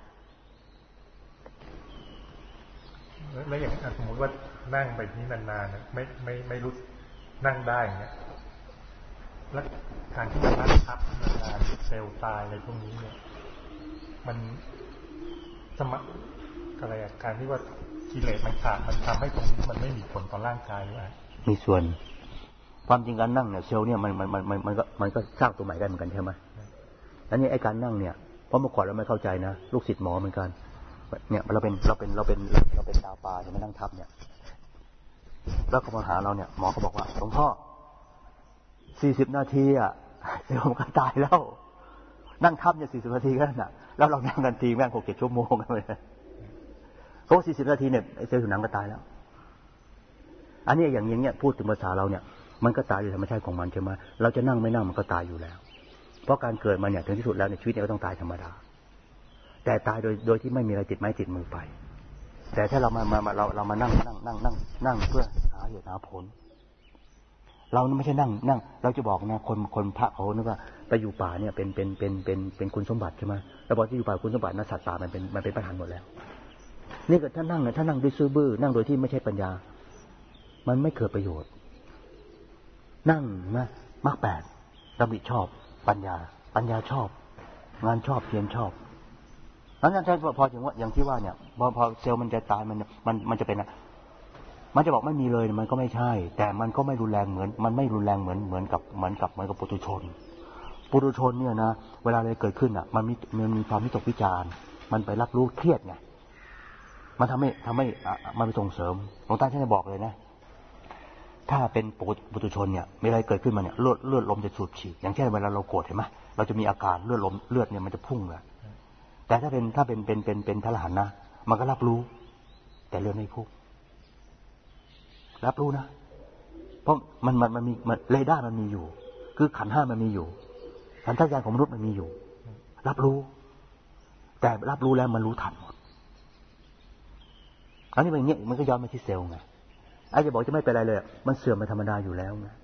Speaker 2: แล้วอย่างสมมติว่านั่งไปนี้นานๆไม่ไม่ไม่รู้นั่งได้เนี่ยแล้วการที่มันนั่งทับนานๆเซลล์ตายอะไรพวกนี้เนี่ยมันสมอะไรอ่ะการที่ว่ากิเลสมันขาดมันทำให้ตรงนี้มันไม่มีผลต่อร่างกายหรือเปล่า
Speaker 1: มีส่วนความจริงการนั่งเนี่ยเซลล์เนี่ยมันมันมันมันมันก็มันก็สร้างตัวใหม่ได้เหมือนกันใช่ไหมแล้วนี่ไอ้การนั่งเนี่ยเพราะเมื่อก่อนเราไม่เข้าใจนะลูกศิษย์หมอเหมือนกันเนี่ยเราเป็นเราเป็นเราเป็นเราเป็นดาวปลาจะมานั่งทับเนี่ยแล้วก็มาหาเราเนี่ยหมอเขาบอกว่าหลวงพ่อสี่สิบนาทีอ่ะเซลล์มันก็ตายแล้วนั่งทับเนี่ยสี่สิบนาทีก็นั่นน่ะแล้วเรานั่งกันทีแม่งหกเจ็ดชั่วโมงกันเลยเพราะสี่สิบนาทีเนี่ยเซลล์ผิวหนังก็ตายแล้วอันนี้อย่างอย่างเงี้ยพูดถึงภาษาเราเนี่ยมันก็ตายอยู่ธรรมชาติของมันใช่ไหมเราจะนั่งไม่นั่งมันก็ตายอยู่แล้วเพราะการเกิดมาเนี่ยถึงที่สุดแล้วในชีวิตเนี่ยก็ต้องตายธรรมดาแต่ตายโดยโดยที่ไม่มีอะไรติดไม้ติดมือไปแต่ถ้าเรามามาเราเรามานั่งนั่งนั่งนั่งนั่งเพื่อหาเหตุหาผลเราไม่ใช่นั่งนั่งเราจะบอกนะคนคนพระเขานึกว่าไปอยู่ป่าเนี่ยเป็นเป็นเป็นเป็นเป็นคุณสมบัติใช่ไหมแล้วบอกที่อยู่ป่าคุณสมบัตินะสัตว์ป่ามันเป็นมันเป็นประธานหมดแล้วนี่ก็ถ้านั่งเนี่ยถ้านั่งด้วยซื่อบื้อนั่งโดยที่ไม่ใช่ปัญญามันไม่เกิดประโยชน์นั่งนะมรรคแปดดำริชอบปัญญาปัญญาชอบงานชอบเพียรชอบนั้นใช่พอถึงว่าอย่างที่ว่าเนี่ยพอพอเซลล์มันจะตายมันมันมันจะเป็นอะมันจะบอกไม่มีเลยมันก็ไม่ใช่แต่มันก็ไม่รุนแรงเหมือนมันไม่รุนแรงเหมือนเหมือนกับเหมือนกับเหมือนกับปุถุชนปุถุชนเนี่ยนะเวลาอะไรเกิดขึ้นอ่ะมันมีมันมีความวิตกวิจารณ์มันไปรับรู้เครียดไงมันทำให้ทำให้มันไปส่งเสริมหลวงตาท่านจะบอกเลยนะถ้าเป็นปุถุชนเนี่ยมีอะไรเกิดขึ้นมาเนี่ยเลือดเลือดลมจะสูบฉีดอย่างเช่นเวลาเราโกรธเห็นไหมเราจะมีอาการเลือดลมเลือดเนี่ยมันจะพุ่งเลยแต่ถ้าเป็นถ้าเป็นเป็นเป็นเป็นพระอรหันต์นะมันก็รับรู้แต่เลือดไม่พุ่งรับรู้นะเพราะมันมันมันมีมันเรดาร์มันมีอยู่คือขันธ์ห้ามันมีอยู่สัญชาตญาณของมนุษย์มันมีอยู่รับรู้แต่รับรู้แล้วมันรู้ทันหมดอันนี้มันอย่างเงี้ยมันก็ย้อนมาที่เซลล์ไงไอ้จะบอกจะไม่เป็นไรเลยมันเสื่อมเป็นธรรมดาอยู่แล้วไง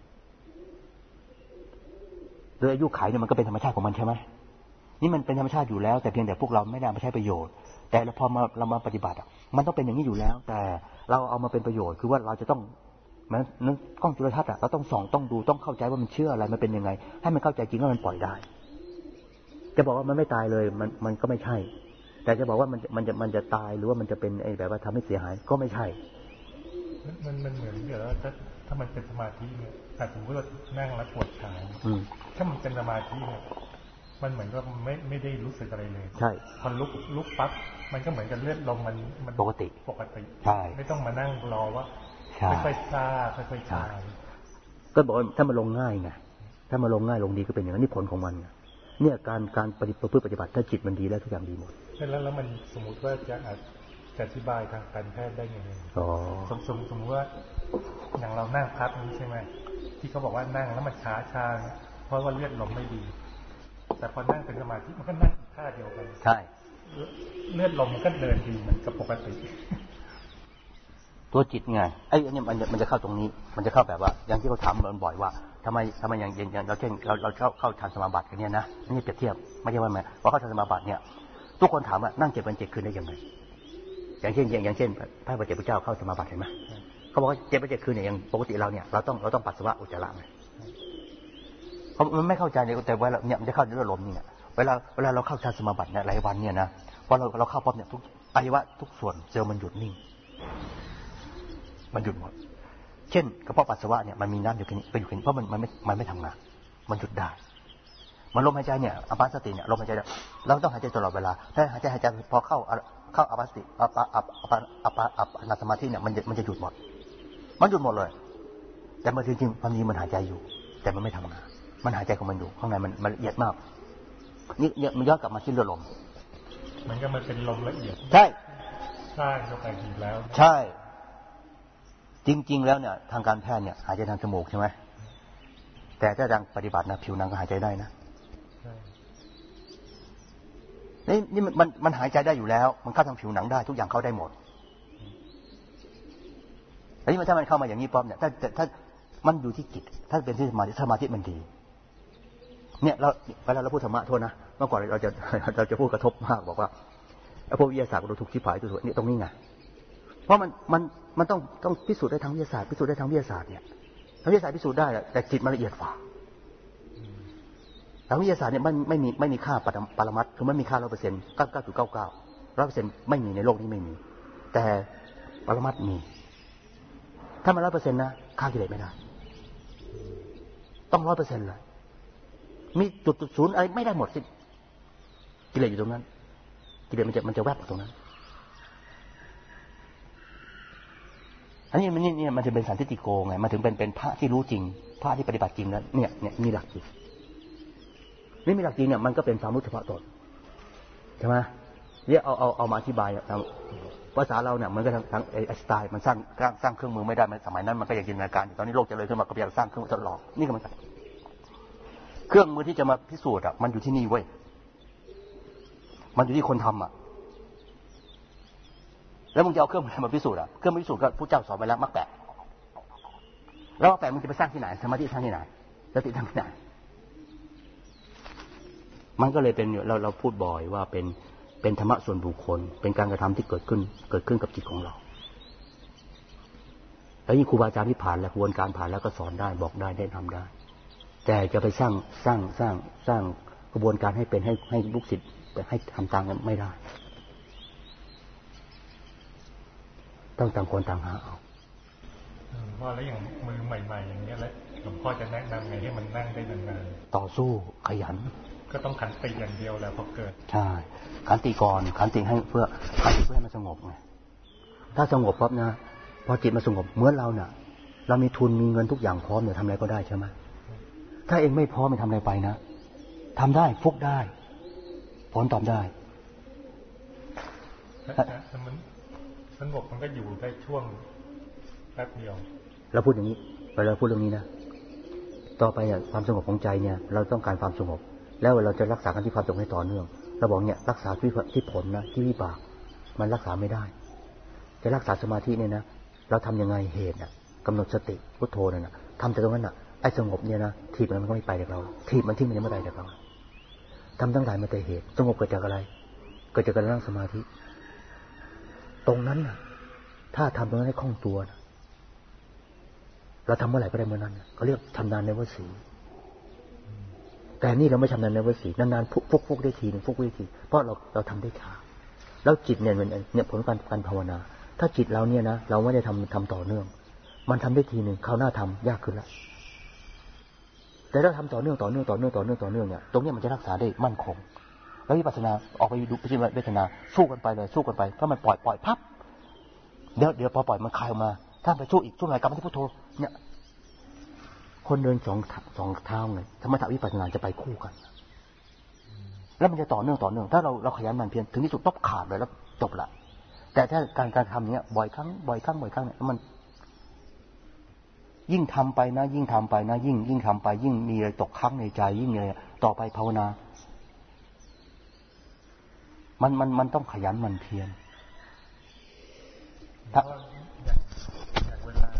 Speaker 1: โดยอายุขัยเนี่ยมันก็เป็นธรรมชาติของมันใช่ไหมนี่มันเป็นธรรมชาติอยู่แล้วแต่เพียงแต่พวกเราไม่ได้มาใช้ประโยชน์แต่พอมาเรามาปฏิบัติอ่ะมันต้องเป็นอย่างนี้อยู่แล้วแต่เราเอามาเป็นประโยชน์คือว่าเราจะต้องเหมือนนึกกล้องจุลทรรศน์อ่ะเราต้องส่องต้องดูต้องเข้าใจว่ามันเชื่ออะไรมันเป็นยังไงให้มันเข้าใจจริงแล้วมันปล่อยได้จะบอกว่ามันไม่ตายเลยมันมันก็ไม่ใช่แต่จะบอกว่ามันมันจะมันจะตายหรือว่ามันจะเป็นไอ้แบบว่าทำให้เสียหายก็ไม่ใช่
Speaker 2: มันมันเหมือนเดี๋ยวถ้าถ้ามันเป็นสมาธิเนี่ยแต่สมมติว่านั่งแล้วปวดขาถ้ามันเป็นสมาธิเนี่ยมันเหมือนว่าไม่ไม่ได้รู้สึกอะไรเลย
Speaker 1: ใช่
Speaker 2: พอลุกลุกปั๊บมันก็เหมือนกับเลือดลมมันมัน
Speaker 1: ปกติ
Speaker 2: ปกติ
Speaker 1: ใช่
Speaker 2: ไม่ต้องมานั่งรอว่าค่อยๆซาค่อยๆชา
Speaker 1: ก็บอกว่าถ้ามันลงง่ายไงถ้ามันลงง่ายลงดีก็เป็นอย่างนั้นนี่ผลของมันเนี่ยการการปฏิบัติปฏิบัติถ้าจิตมันดีแล้วทุกอย่างดีหมด
Speaker 2: แล้วแล้วมันสมมติว่าจะอธิบายทางการแพทย์ได้ยังไงสมสมสมมติว่าอย่างเรานั่งพักนี้ใช่ไหมที่เขาบอกว่านั่งแล้วมันช้าชาเพราะว่าเลือดลมไม่ดีแต่พอนั่งเป็นสมาธิมันก็นั่งท่าเดียวกัน
Speaker 1: ใช่
Speaker 2: เลือดลมมันก็เดินดีเหมือนกับปกติ
Speaker 1: ตัวจิตไงไอ้อันนี้มันมันจะเข้าตรงนี้มันจะเข้าแบบว่าอย่างที่เราถามบ่อยว่าทำไมทำไมอย่างอย่างเราเช่นเราเราเข้าเข้าฌานสมาบัติกันเนี่ยนะนี่เปรียบเทียบไม่ใช่ว่าไงว่าเข้าฌานสมาบัติเนี่ยทุกคนถามว่านั่งเจ็ดวันเจ็ดคืนได้ยังไงอย่างเช่นอย่างเช่นพระพุทธเจ้าเข้าสมาบัติเห็นไหมเขาบอกว่าเจ็ดวันเจ็ดคืนเนี่ยอย่างปกติเราเนี่ยเราต้องเราต้องปัสสาวะอุจจาระไงเขามันไม่เข้าใจเลยแต่ว่าเนี่ยมันจะเข้าด้วยลมนี่เนี่ยเวลาเวลาเราเข้าฌานสมาบัติเนี่ยหลายวันเนี่ยนะพอเราเราเข้าปั๊บเนี่ยทุกอวัยวะทุกส่วนเซลล์มันหยุดนิ่งมันหยุดหมดเช่นกระเพาะปัสสาวะเนี่ยมันมีน้ำอยู่แค่นี้ก็อยู่แค่นี้เพราะมันมันไม่มันไม่ทำงานมันหยุดได้มันลมหายใจเนี่ยอัปปาสติเนี่ยลมหายใจเราต้องหายใจตลอดเวลาถ้าหายใจหายใจพอเข้าเข้าอัปปาสติอัปปาอัปปาอัปปาอัปปาสมาธิเนี่ยมันมันจะหยุดหมดมันหยุดหมดเลยแต่มันจริงๆความจริงมันหายใจอยู่แต่มันไม่ทำงานมันหายใจของมันอยู่ข้างในมันมันละเอียดมากนี่เนี่ยมันย้อนกลับมาที่เรือลม
Speaker 2: มันก็มันเป็นลมละเอียด
Speaker 1: ใช่
Speaker 2: สร้างเข้าไปอีกแล้ว
Speaker 1: ใช่จริงๆแล้วเนี่ยทางการแพทย์เนี่ยหายใจทางจมูกใช่ไหมแต่ถ้าทางปฏิบัตินะผิวหนังก็หายใจได้นะนี่นี่มันมันหายใจได้อยู่แล้วมันเข้าทางผิวหนังได้ทุกอย่างเข้าได้หมดอันนี้มันถ้ามันเข้ามาอย่างนี้ป๊อปเนี่ยถ้าถ้ามันอยู่ที่จิตถ้าเป็นที่สมาธิสมาธิมันดีเนี่ยเราเวลาเราพูดธรรมะโทษนะเมื่อก่อนเราจะเราจะพูดกระทบมากบอกว่าไอ้พวกวิทยาศาสตร์เราถูกชี้ผายตัวตัวนี่ตรงนี้ไงเพราะมันมันมันต้องต้องพิสูจน์ได้ทางวิทยาศาสตร์พิสูจน์ได้ทางวิทยาศาสตร์เนี่ยทางวิทยาศาสตร์พิสูจน์ได้แต่จิตมันละเอียดกว่าทางวิทยาศาสตร์เนี่ยไม่ไม่มีไม่มีค่าปรมัตถ์คือไม่มีค่าร้อยเปอร์เซ็นต์เก้าเก้าจุดเก้าเก้าร้อยเปอร์เซ็นต์ไม่มีในโลกนี้ไม่มีแต่ปรมัตถ์มีถ้ามันร้อยเปอร์เซ็นต์นะฆ่ากิเลสไม่ได้ต้องร้อยเปอร์เซ็นต์เลยมีจุดศูนย์อะไรไม่ได้หมดสิกิเลสอยู่ตรงนั้นกิเลสมันจะมันจะแวบอยู่ตรงนั้นอันนี้มันนี่มันจะเป็นสันติโกไงมันถึงเป็นเป็นพระที่รู้จริงพระที่ปฏิบัติจริงแล้วเนี่ยเนี่ยมีหลักจริงนี่มีหลักจริงเนี่ยมันก็เป็นความรู้เฉพาะตนใช่ไหมเนี่ยเอาเอาเอามาอธิบายทางภาษาเราเนี่ยเหมือนกับทางไอสไตล์มันสร้างสร้างเครื่องมือไม่ได้สมัยนั้นมันก็อยากจินตนาการตอนนี้โลกเจริญขึ้นมาก็พยายามสร้างเครื่องมือทดลองนี่ก็เหมือนกันเครื่องมือที่จะมาพิสูจน์อ่ะมันอยู่ที่นี่เว้ยมันอยู่ที่คนทำอ่ะแล้วมึงจะเอาเครื่องมือมาพิสูจน์อ่ะเครื่องมือพิสูจน์ก็พระเจ้าสอนไว้แล้วมรรคแปดแล้วมรรคแปดมึงจะไปสร้างที่ไหนสมาธิสร้างที่ไหนสติสร้างที่ไหนมันก็เลยเป็นเราเราพูดบ่อยว่าเป็นเป็นธรรมะส่วนบุคคลเป็นการกระทำที่เกิดขึ้นเกิดขึ้นกับจิตของเราแล้วยิ่งครูบาอาจารย์ที่ผ่านแล้วกระบวนการผ่านแล้วก็สอนได้บอกได้ได้ทำได้แต่จะไปสร้างสร้างสร้างสร้างกระบวนการให้เป็นให้ให้ลูกศิษย์ให้ทำตามกันไม่ได้ต้องต่างคนต่างหาเอา
Speaker 2: ว่าแล้วอย่างมือใหม่ๆอย่างนี้แล้วหลวงพ่อจะแนะนำไงให้มันนั่งได้นาน
Speaker 1: ๆต่อสู้ขยัน
Speaker 2: ก็ต้องขันติอย่างเดียวแล้วพอเกิด
Speaker 1: ใช่ขันติก่อนขันติให้เพื่อขันติเพื่อให้มันสงบไงถ้าสงบปั๊บนะพอจิตมันสงบเหมือนเราเนี่ยเรามีทุนมีเงินทุกอย่างพร้อมเนี่ยทำอะไรก็ได้ใช่ไหมถ้าเองไม่พร้อมมันทำอะไรไปนะทำได้ฟุกได้ผลตอบได้
Speaker 2: แต่มันสงบมันก็อยู่ได้ช่วงแป๊บเดียว
Speaker 1: เราพูดอย่างนี้เวลาพูดเรื่องนี้นะต่อไปอ่ะความสงบของใจเนี่ยเราต้องการความสงบแล้วเราจะรักษากันที่ความสงบให้ต่อเนื่องเราบอกเนี่ยรักษาที่ที่ผลนะที่วิบากมันรักษาไม่ได้จะรักษาสมาธิเนี่ยนะเราทำยังไงเหตุน่ะกำหนดสติพุทโธนั่นน่ะทำแต่ตรงนั้นน่ะไอ้สงบเนี่ยนะทีมันก็ไม่ไปจากเราทีมันที่มันยังไม่ไปจากเราทำทั้งหลายมาแต่เหตุสงบเกิดจากอะไรเกิดจากการนั่งสมาธิตรงนั้นน่ะถ้าทำตรงนั้นให้คล่องตัวนะเราทำเมื่อไหร่ก็ได้เมื่อนั้นเขาเรียกชำนาญในวสีแต่นี่เราไม่ชำนาญในวสีนานๆฟุกฟุกได้ทีนึงฟุกได้ทีเพราะเราเราทำได้ช้าแล้วจิตเนี่ยมันเนี่ยผลการการภาวนาถ้าจิตเราเนี่ยนะเราไม่ได้ทำทำต่อเนื่องมันทำได้ทีหนึ่งคราวหน้าทำยากขึ้นละแต่ถ้าทำต่อเนื่องต่อเนื่องต่อเนื่องต่อเนื่องต่อเนื่องเนี่ยตรงนี้มันจะรักษาได้มั่นคงแล้ววิปัสสนาออกไปดูพิจารณาเวทนาสู้กันไปเลยสู้กันไปถ้ามันปล่อยปล่อยพับเดี๋ยวเดี๋ยวพอปล่อยมันคลายออกมาถ้าไปสู้อีกสู้ไหนกลับมาที่พุทโธเนี่ยคนเดินสองสองเท้าไงธรรมะวิปัสสนาจะไปคู่กันแล้วมันจะต่อเนื่องต่อเนื่องถ้าเราเราขยันหมั่นเพียรถึงที่สุดต้องขาดเลยแล้วจบละแต่ถ้าการการทำเนี้ยบ่อยครั้งบ่อยครั้งบ่อยครั้งเนี่ยมันยิ่งทำไปนะยิ่งทำไปนะยิ่งยิ่งทำไปยิ่งมีอะไรตกค้างในใจยิ่งอะไรต่อไปภาวนามันมันมันต้องขยันหมั่นเพียร
Speaker 2: ถ้าอย่างอย่างเวลา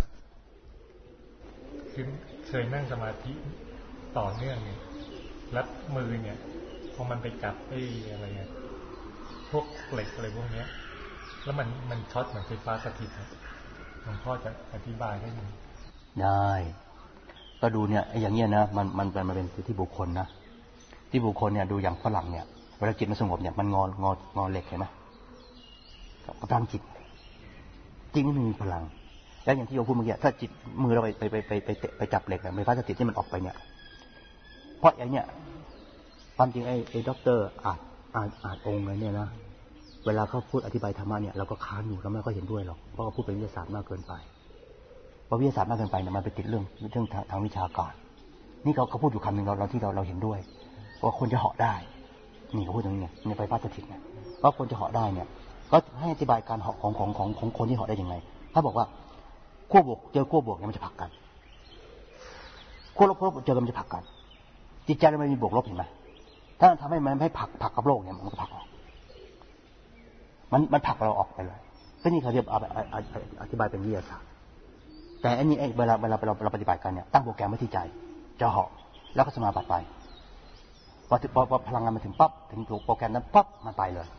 Speaker 2: คือเคยนั่งสมาธิต่อเนื่องเนี่ยแล้วมือเนี่ยพอมันไปจับไอ้อะไรเงี้ยพวกเหล็กอะไรพวกเนี้ยแล้วมันมันช็อตเหมือนไฟฟ้าสถิตหลวงพ่อจะอธิบายได้ไหม
Speaker 1: ได้ก็ดูเนี่ยไอ้อย่างเงี้ยนะมันมันเป็นมาเป็นที่บุคคลนะที่บุคคลเนี่ยดูอย่างฝรั่งเนี่ยเวลาจิตมันสงบเนี่ยมันงององงอเหล็กเห็นไหมกระทั่งจิตจริงไม่มีพลังแล้วอย่างที่โยมพูดเมื่อกี้ถ้าจิตมือเราไปไปไปไปไปไปจับเหล็กเนี่ยไฟฟ้าสถิตที่มันออกไปเนี่ยเพราะอย่างเนี้ยความจริงไอ้ไอ้ด็อกเตอร์อาจอาจอาจองค์เลยเนี่ยนะเวลาเขาพูดอธิบายธรรมะเนี่ยเราก็ค้านอยู่แล้วไม่ก็เห็นด้วยหรอกเพราะเขาพูดเป็นวิทยาศาสตร์มากเกินไปว่าวิทยาศาสตร์มากเกินไปเนี่ยมันไปติดเรื่องเรื่องทางวิชาการนี่เขาเขาพูดอยู่คำหนึ่งเราเราที่เราเราเห็นด้วยว่าคนจะเหาะได้นี่เขาพูดอย่างนี้เนี่ยในไฟฟ้าสถิตเนี่ยว่าคนจะเหาะได้เนี่ยก็ให้อธิบายการเหาะของของของของคนที่เหาะได้ยังไงถ้าบอกว่าขั้วบวกเจอขั้วบวกเนี่ยมันจะผลักกันขั้วลบขั้วลบเจอกันมันจะผลักกันจิตใจเราไม่มีบวกลบเห็นไหมถ้าทำให้มันให้ผลักผลักกับโลกเนี่ยมันก็ผลักออกมันมันผลักเราออกไปเลยก็นี่เขาเรียกอธิบายเป็นวิทยาศาสตร์แต่อันนี้เวลาเวลาเราเราปฏิบัติกันเนี่ยตั้งโปรแกรมไว้ที่ใจจะเหาะแล้วก็สมาบัติไปพอพอพลังงานมันถึงปั๊บถึงโปรแกรมนั้นปั๊บมันไปเลย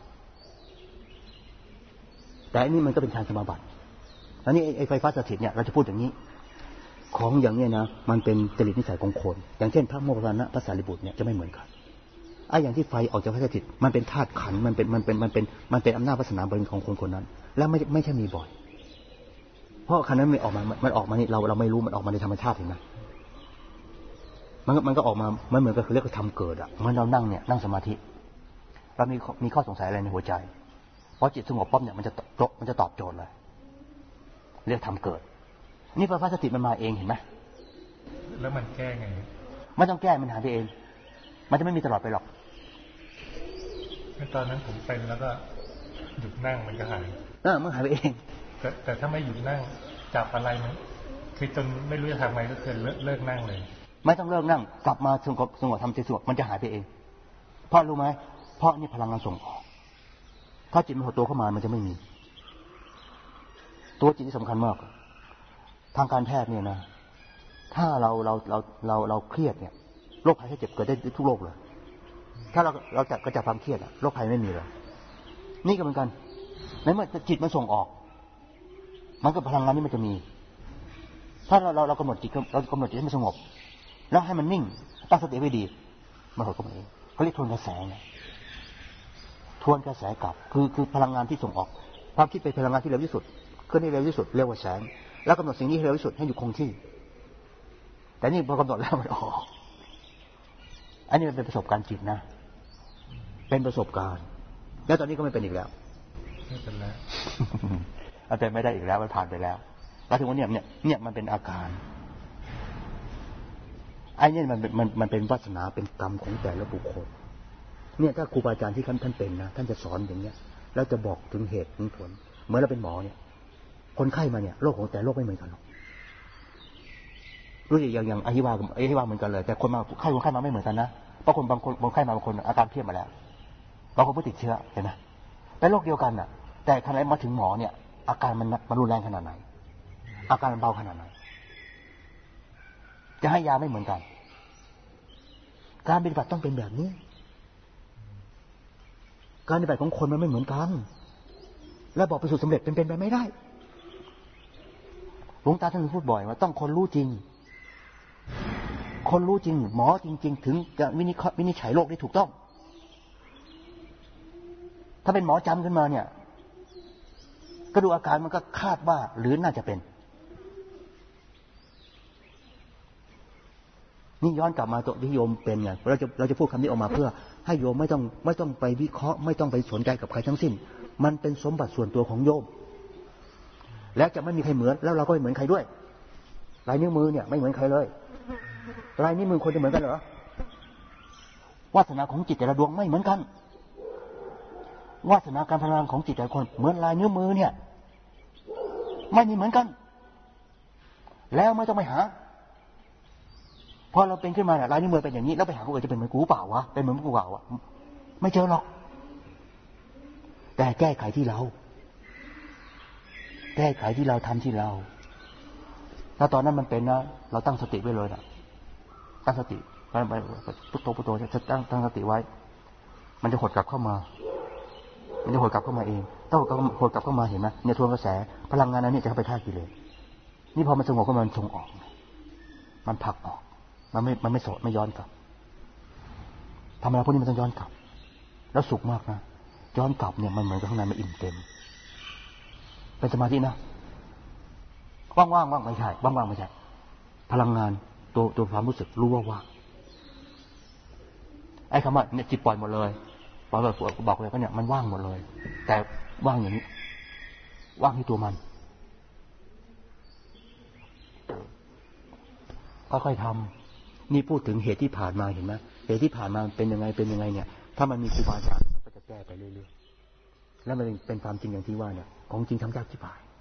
Speaker 1: แต่อันนี้มันก็เป็นฌานสมาบัติอันนี้ไอ้ไฟฟ้าสถิตเนี่ยเราจะพูดอย่างนี้ของอย่างเนี้ยนะมันเป็นจริตนิสัยของคนอย่างเช่นพระโมคคัลลานะพระสารีบุตรเนี่ยจะไม่เหมือนกันไอ้อย่างที่ไฟออกจากไฟสถิตมันเป็นธาตุขันธ์มันเป็นมันเป็นมันเป็นมันเป็นอำนาจวาสนาบารมีของคนคนนั้นแล้วไม่ไม่ใช่มีบ่อยเพราะขันธ์นั้นไม่ออกมามันออกมานี่เราเราไม่รู้มันออกมาในธรรมชาติเห็นไหมมันมันก็ออกมามันเหมือนกับเรียกว่าทำเกิดอ่ะเมื่อเรานั่งเนี่ยนั่งสมาธิเรามีมีข้อสงสัยอะไรในหัวใจพอจิตสงบปั๊บเนี่ยมันจะตอบมันจะตอบโจทย์เลยเรียกทำเกิดนี่ไฟฟ้าสถิตมันมาเองเห็นไหม
Speaker 2: แล้วมันแก้ไง
Speaker 1: ไม่ต้องแก้มันหายไปเองมันจะไม่มีตลอดไปหรอก
Speaker 2: ตอนนั้นผมเป็นแล้วก็หยุดนั่งมันก็หาย
Speaker 1: เออมันหายไปเอง
Speaker 2: แต่แต่ถ้าไม่หยุดนั่งจับอะไรมันคือจนไม่รู้จะทำไงก็คือเลิกเลิกนั่งเลย
Speaker 1: ไม่ต้องเลิกนั่งกลับมาสงบสงบทำใจสงบมันจะหายไปเองเพราะรู้ไหมเพราะนี่พลังงานส่งออกถ้าจิตมันหดตัวเข้ามามันจะไม่มีตัวจิตที่สำคัญมากทางการแพทย์เนี่ยนะถ้าเราเราเราเราเราเครียดเนี่ยโรคภัยไข้เจ็บเกิดได้ทุกโรคเลยถ้าเราเราจัดกระจัดความเครียดอะโรคภัยไม่มีเลยนี่ก็เหมือนกันในเมื่อจิตมันส่งออกมันก็พลังงานนี้มันจะมีถ้าเราเราเรากำหนดจิตเรากำหนดจิตให้มันสงบแล้วให้มันนิ่งตั้งสติไว้ดีมันหดเข้ามาเองเขาเรียกทวนกระแสไงทวนกระแสกลับคือคือพลังงานที่ส่งออกความคิดเป็นพลังงานที่เร็วที่สุดเคลื่อนที่เร็วที่สุดเร็วกว่าแสงแล้วกำหนดสิ่งนี้ให้เร็วที่สุดให้อยู่คงที่แต่นี่พอกำหนดแล้วมันออกอันนี้มันเป็นประสบการณ์จิตนะเป็นประสบการณ์แล้วตอนนี้ก็ไม่เป็นอีกแล้ว
Speaker 2: ไม่เป็นแล้ว
Speaker 1: มันเป็นไม่ได้อีกแล้วมันผ่านไปแล้วแล้วถึงวันนี้เนี่ยเนี่ยมันเป็นอาการไอ้นี่มันมันมันเป็นวาสนาเป็นกรรมของแต่ละบุคคลเนี่ยถ้าครูบาอาจารย์ที่ท่านท่านเป็นนะท่านจะสอนอย่างเนี้ยแล้วจะบอกถึงเหตุถึงผลเหมือนเราเป็นหมอเนี่ยคนไข้มาเนี่ยโรคของแต่โรคไม่เหมือนกันหรอกรู้อย่างอย่างอหิวาอหิวาเหมือนกันเลยแต่คนมาไข้คนไข้มาไม่เหมือนกันนะเพราะคนบางคนบางไข้มาบางคนอาการเพี้ยนมาแล้วบางคนก็ติดเชื้อเห็นไหมเป็นโรคเดียวกันน่ะแต่ขณะมาถึงหมอเนี่ยอาการมันมันรุนแรงขนาดไหนอาการมันเบาขนาดไหนจะให้ยาไม่เหมือนกันการปฏิบัติต้องเป็นแบบนี้การปฏิบัติของคนมันไม่เหมือนกันแล้วบอกไปสู่สำเร็จเป็นเป็นไปไม่ได้หลวงตาท่านพูดบ่อยว่าต้องคนรู้จริงคนรู้จริงหมอจริงๆถึงจะวินิจวินิจฉัยโรคได้ถูกต้องถ้าเป็นหมอจำขึ้นมาเนี่ยก็ดูอาการมันก็คาดว่าหรือน่าจะเป็นนี่ย้อนกลับมาตัวที่โยมเป็นไงเราจะเราจะพูดคำนี้ออกมาเพื่อให้โยมไม่ต้องไม่ต้องไปวิเคราะห์ไม่ต้องไปสนใจกับใครทั้งสิ้นมันเป็นสมบัติส่วนตัวของโยมแล้วจะไม่มีใครเหมือนแล้วเราก็ไม่เหมือนใครด้วยลายนิ้วมือเนี่ยไม่เหมือนใครเลยลายนิ้วมือคนจะเหมือนกันเหรอวาสนาของจิตแต่ละดวงไม่เหมือนกันวาสนาการพลังของจิตแต่ละคนเหมือนลายนิ้วมือเนี่ยไม่มีเหมือนกันแล้วไม่ต้องไปหาพอเราเป็นขึ้นมาเนี่ยลายนิ้วมือเป็นอย่างนี้แล้วไปหาคนอื่นจะเป็นเหมือนกูเปล่าวะเป็นเหมือนกูเปล่าวะไม่เจอหรอกแต่แก้ไขที่เราแก้ไขที่เราทำที่เราถ้าตอนนั้นมันเป็นนะเราตั้งสติไว้เลยนะตั้งสติไปไปพุทโธพุทโธจะตั้งตั้งสติไว้มันจะหดกลับเข้ามามันจะหดกลับเข้ามาเองต้องหดกลับเข้ามาเห็นไหมเนี่ยทวนกระแสพลังงานนั้นเนี่ยจะเข้าไปฆ่ากิเลสนี่พอมันสงบก็มันส่งออกมันผลักออกมันไม่มันไม่โสดไม่ย้อนกลับทำอะไรพวกนี้มันต้องย้อนกลับแล้วสุขมากนะย้อนกลับเนี่ยมันเหมือนกับข้างในมันอิ่มเต็มเป็นสมาธินะว่างๆว่างไม่ใช่ว่างๆไม่ใช่พลังงานตัวตัวความรู้สึกรู้ว่าว่างไอ้คำว่าเนี่ยจิตปล่อยหมดเลยปล่อยแบบบอกเลยก็เนี่ยมันว่างหมดเลยแต่ว่างอย่างนี้ว่างที่ตัวมันค่อยๆทำนี่พูดถึงเหตุที่ผ่านมาเห็นไหมเหตุที่ผ่านมาเป็นยังไงเป็นยังไงเนี่ยถ้ามันมีครูบาอาจารย์มันก็จะแก้ไปเรื่อยๆแล้วมันเป็นความจริงอย่างที่ว่าเนี่ยของจริงทำยากที่ผ่าน